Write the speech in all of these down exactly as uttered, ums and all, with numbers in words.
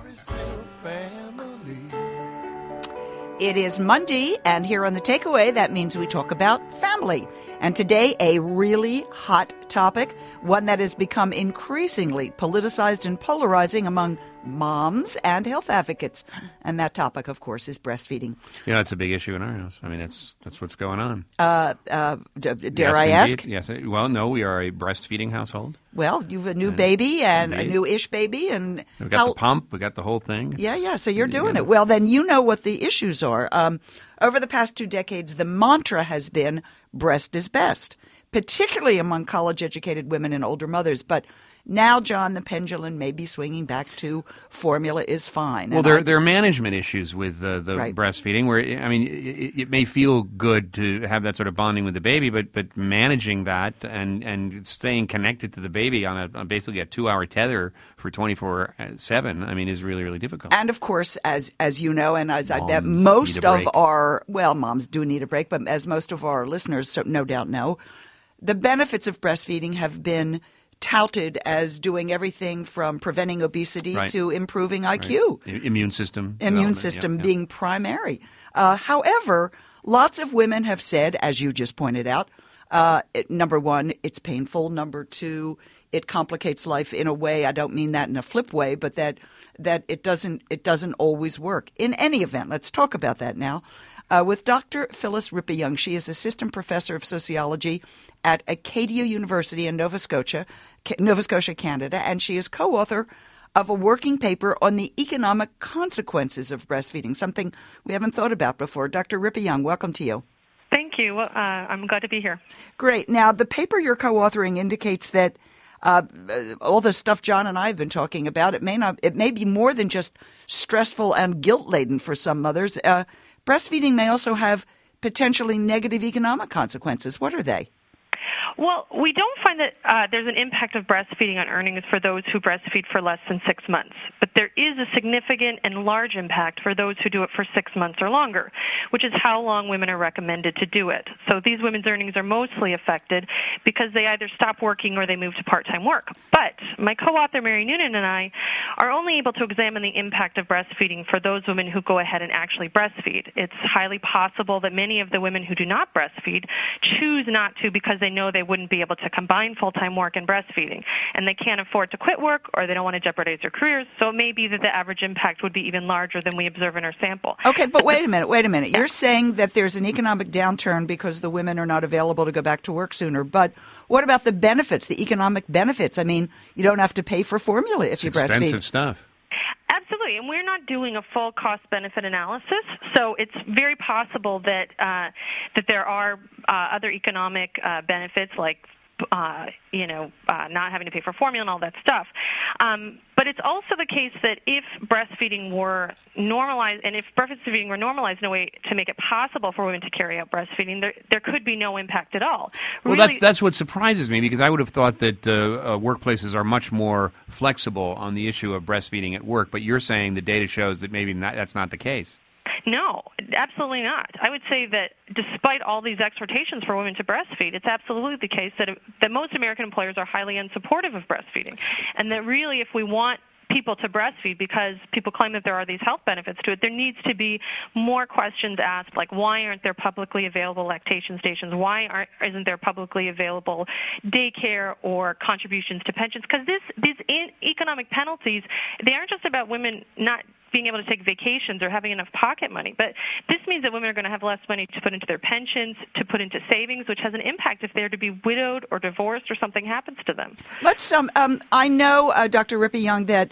It is Monday, and here on The Takeaway, that means we talk about family. And today, a really hot topic, one that has become increasingly politicized and polarizing among moms and health advocates. And that topic, of course, is breastfeeding. You know, it's a big issue in our house. I mean, that's that's what's going on. Uh, uh, d- dare yes, I indeed. ask? Yes. Well, no, we are a breastfeeding household. Well, you have a new baby and indeed. a new-ish baby. And We've got how- the pump. We got the whole thing. It's, Yeah, yeah, so you're doing yeah. it. Well, then you know what the issues are. Um, over the past two decades, the mantra has been breast is best, particularly among college-educated women and older mothers. But now, John, the pendulum may be swinging back to formula is fine. Well, And there I- there are management issues with uh, the Right. breastfeeding where, I mean, it, it may feel good to have that sort of bonding with the baby, but but managing that and, and staying connected to the baby on, a, on basically a two-hour tether for twenty-four seven, I mean, is really, really difficult. And of course, as as you know, and as I bet Moms most need a of break. our, well, moms do need a break, but as most of our listeners so no doubt know, the benefits of breastfeeding have been touted as doing everything from preventing obesity Right. to improving I Q. I- Immune system. Immune development, system yeah, yeah. being primary. Uh, however, lots of women have said, as you just pointed out, uh, it, number one, it's painful. Number two, it complicates life in a way. I don't mean that in a flip way, but that that it doesn't it doesn't always work. In any event, let's talk about that now. Uh, with Doctor Phyllis Rippeyong. She is assistant professor of sociology at Acadia University in Nova Scotia, Ca- Nova Scotia, Canada, and she is co-author of a working paper on the economic consequences of breastfeeding, something we haven't thought about before. Doctor Rippeyong, welcome to you. Thank you. Well, uh, I'm glad to be here. Great. Now, the paper you're co-authoring indicates that uh, all the stuff John and I have been talking about, it may not, it may be more than just stressful and guilt-laden for some mothers. Uh, breastfeeding may also have potentially negative economic consequences. What are they? Well, we don't find that uh, there's an impact of breastfeeding on earnings for those who breastfeed for less than six months. But there is a significant and large impact for those who do it for six months or longer, which is how long women are recommended to do it. So these women's earnings are mostly affected because they either stop working or they move to part-time work. But my co-author, Mary Noonan, and I are only able to examine the impact of breastfeeding for those women who go ahead and actually breastfeed. It's highly possible that many of the women who do not breastfeed choose not to because they know they wouldn't be able to combine full-time work and breastfeeding, and they can't afford to quit work or they don't want to jeopardize their careers, so it may be that the average impact would be even larger than we observe in our sample. Okay, but wait a minute, wait a minute. You're saying that there's an economic downturn because the women are not available to go back to work sooner, but what about the benefits, the economic benefits? I mean, you don't have to pay for formula if It's you expensive breastfeed. stuff. Absolutely, and we're not doing a full cost-benefit analysis, so it's very possible that uh, that there are uh, other economic uh, benefits like uh, you know, uh, not having to pay for formula and all that stuff. Um, but it's also the case that if breastfeeding were normalized, and if breastfeeding were normalized in a way to make it possible for women to carry out breastfeeding, there there could be no impact at all. Well, Really, that's that's what surprises me, because I would have thought that uh, uh, workplaces are much more flexible on the issue of breastfeeding at work. But you're saying the data shows that maybe not, that's not the case. No, absolutely not. I would say that despite all these exhortations for women to breastfeed, it's absolutely the case that, that most American employers are highly unsupportive of breastfeeding, and that really if we want people to breastfeed because people claim that there are these health benefits to it, there needs to be more questions asked, like why aren't there publicly available lactation stations? Why aren't, isn't there publicly available daycare or contributions to pensions? Because this, these in, economic penalties, they aren't just about women not being able to take vacations or having enough pocket money, but this means that women are going to have less money to put into their pensions, to put into savings, which has an impact if they're to be widowed or divorced or something happens to them. Let's. Um, um, I know, uh, Doctor Rippeyong, that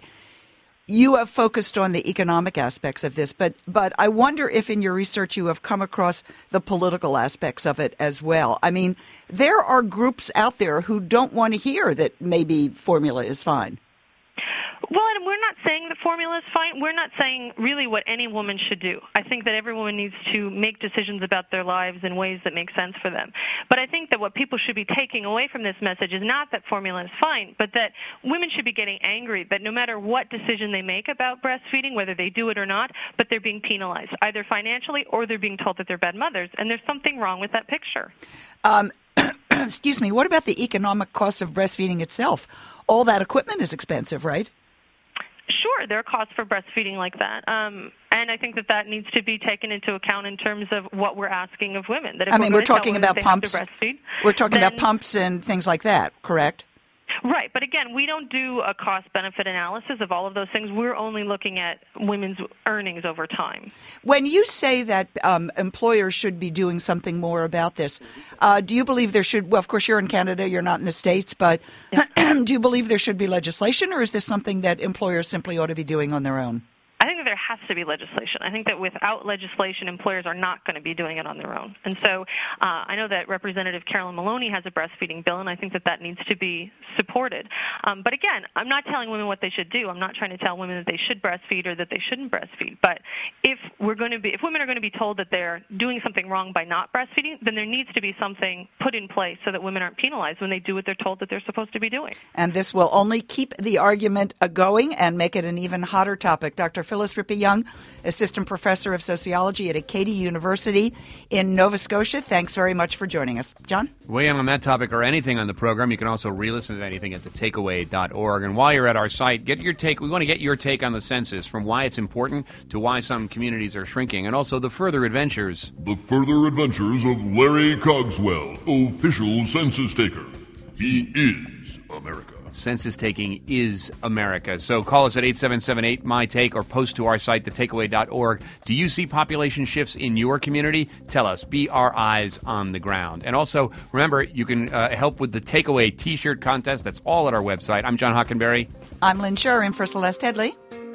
you have focused on the economic aspects of this, but but I wonder if in your research you have come across the political aspects of it as well. I mean, there are groups out there who don't want to hear that maybe formula is fine. Well, and we're not saying the formula is fine. We're not saying really what any woman should do. I think that every woman needs to make decisions about their lives in ways that make sense for them. But I think that what people should be taking away from this message is not that formula is fine, but that women should be getting angry that no matter what decision they make about breastfeeding, whether they do it or not, but they're being penalized, either financially or they're being told that they're bad mothers. And there's something wrong with that picture. Um, excuse me, what about the economic cost of breastfeeding itself? All that equipment is expensive, right? Sure. sure, there are costs for breastfeeding like that. Um, and I think that that needs to be taken into account in terms of what we're asking of women. That if I mean, we're, we're talking about pumps. Breastfeed, we're talking then, about pumps and things like that, correct? Right, but again, we don't do a cost-benefit analysis of all of those things. We're only looking at women's earnings over time. When you say that um, employers should be doing something more about this, uh, do you believe there should, well, of course, you're in Canada, you're not in the States, but yeah. do you believe there should be legislation, or is this something that employers simply ought to be doing on their own? I think that there has to be legislation. I think that without legislation, employers are not going to be doing it on their own. And so uh, I know that Representative Carolyn Maloney has a breastfeeding bill, and I think that that needs to be supported. Um, but again, I'm not telling women what they should do. I'm not trying to tell women that they should breastfeed or that they shouldn't breastfeed. But if we're going to be, if women are going to be told that they're doing something wrong by not breastfeeding, then there needs to be something put in place so that women aren't penalized when they do what they're told that they're supposed to be doing. And this will only keep the argument uh, going and make it an even hotter topic. Doctor Phyllis Rippey-Young, Assistant Professor of Sociology at Acadia University in Nova Scotia. Thanks very much for joining us. John? Weigh in on that topic or anything on the program. You can also re-listen to anything at the takeaway dot org. And while you're at our site, get your take. We want to get your take on the census, from why it's important to why some communities are shrinking, and also the further adventures. The further adventures of Larry Cogswell, official census taker. He is America. Census taking is America. So call us at eight seven seven eight, M Y Take or post to our site, the takeaway dot org. Do you see population shifts in your community? Tell us. Be our eyes on the ground. And also, remember, you can uh, help with the Takeaway T-shirt contest. That's all at our website. I'm John Hockenberry. I'm Lynn Shure, in for Celeste Headley.